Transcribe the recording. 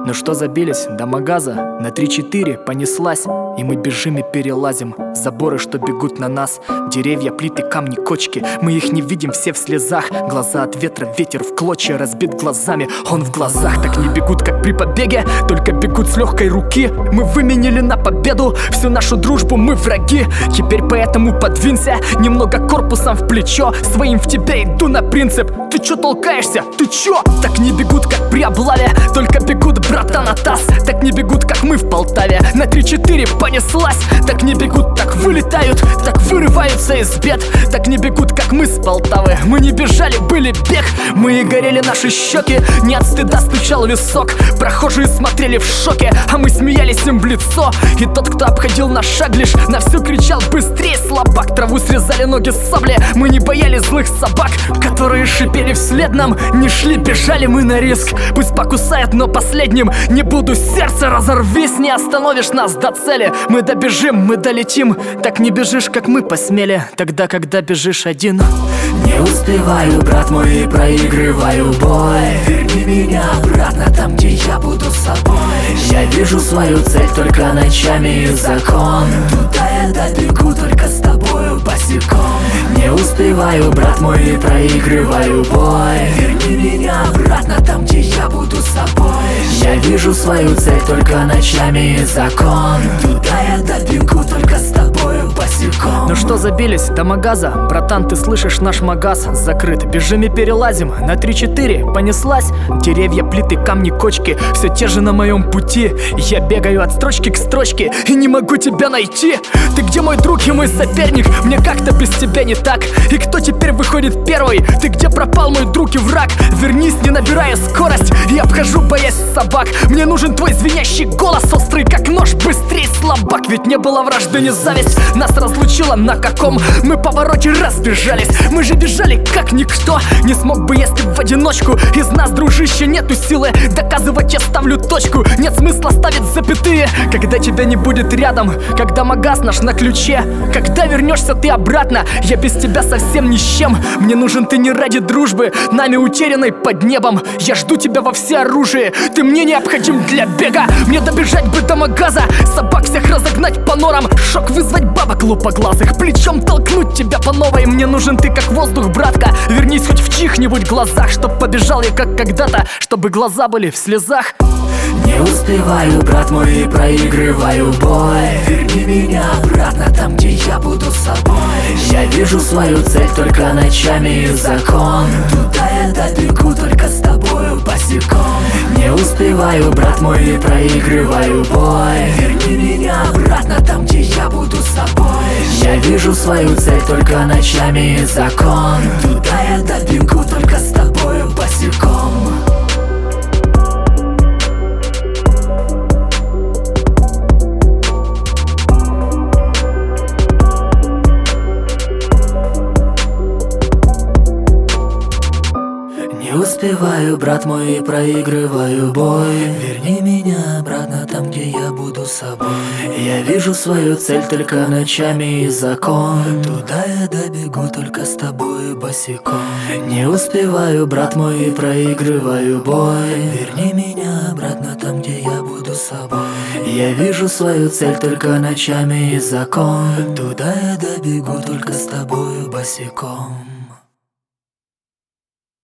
Ну что, забились до магаза? На 3-4 понеслась, и мы бежим и перелазим заборы, что бегут на нас. Деревья, плиты, камни, кочки, мы их не видим, все в слезах. Глаза от ветра, ветер в клочья, разбит глазами, он в глазах. Так не бегут, как при побеге, только бегут с легкой руки. Мы выменили на победу всю нашу дружбу, мы враги. Теперь поэтому подвинься немного корпусом в плечо. Своим в тебя иду на принцип. Ты чё толкаешься? Ты чё? Так не бегут, как при облаве, только бегут, братан, от таз. Так не бегут, как мы в Полтаве, на 3-4 понеслась. Так не бегут, так вылетают, так вырываются из бед. Так не бегут, как мы с Полтавы, мы не бежали, были бег. Мы и горели наши щеки, не от стыда стучал висок. Прохожие смотрели в шоке, а мы смеялись им в лицо. И тот, кто обходил наш шаг, лишь на всю кричал: быстрее, слабак. Траву срезали ноги с сабли, мы не боялись злых собак, которые шипели вслед нам. Не шли, бежали мы на риск. Пусть покусает, но последним не буду. Сердце разорвись, не остановишь нас до цели. Мы добежим, мы долетим. Так не бежишь, как мы посмели, тогда, когда бежишь один. Не успеваю, брат мой, и проигрываю бой. Верни меня обратно там, где я буду собой. Я вижу свою цель только ночами, и закон. Туда я добегу только с тобою босиком. Не успеваю, брат мой, и проигрываю бой. Верни меня обратно там, где я буду собой. Я вижу свою цель только ночами, и закон. Туда я добегу только с тобою босиком. Ну что, забились до магаза? Братан, ты слышишь, наш магаз закрыт. Бежим и перелазим, на 3-4 понеслась. Деревья, плиты, камни, кочки, все те же на моем пути. Я бегаю от строчки к строчке и не могу тебя найти. Ты где, мой друг и мой соперник? Мне как-то без тебя не так. И кто теперь выходит первый? Ты где пропал, мой друг и враг? Вернись, не набирая скорость, я обхожу, боясь собак. Мне нужен твой звенящий голос, острый как нож, быстрей, слабак. Ведь не было вражды, не зависть нас разлучила, на каком мы повороте разбежались. Мы же бежали как никто, не смог бы, если в одиночку. Из нас, дружище, нету силы доказывать, я ставлю точку. Нет смысла ставить запятые, когда тебя не будет рядом, когда магаз наш на ключе. Когда вернешься ты обратно, я без тебя совсем ни с чем. Мне нужен ты не ради дружбы, нами утерянной под небом. Я жду тебя во всеоружии, ты мне необходим для бега. Мне добежать бы до магаза, собак всех разогнать по норам, шок вызвать бабок лупоглазых, плечом толкнуть тебя по новой. Мне нужен ты как воздух, братка, вернись хоть в чьих-нибудь глазах, чтоб побежал я как когда-то, чтобы глаза были в слезах. Не успеваю, брат мой, и проигрываю бой. Верни меня обратно там, где я буду собой. Я вижу свою цель только ночами, и закон. Туда я добегу только с тобою босиком. Не успеваю, брат мой, и проигрываю бой. Верни меня обратно там, где я буду собой. Я вижу свою цель только ночами, и закон. Туда я добегу только с тобою босиком. Не успеваю, брат мой, и проигрываю бой. Верни меня обратно там, где я буду собой. Я вижу свою цель только ночами, и закон. Туда я добегу только с тобой босиком. Не успеваю, брат мой, и проигрываю бой. Верни меня обратно там, где я буду собой. Я вижу свою цель только ночами, и закон. Туда я добегу только с тобой босиком.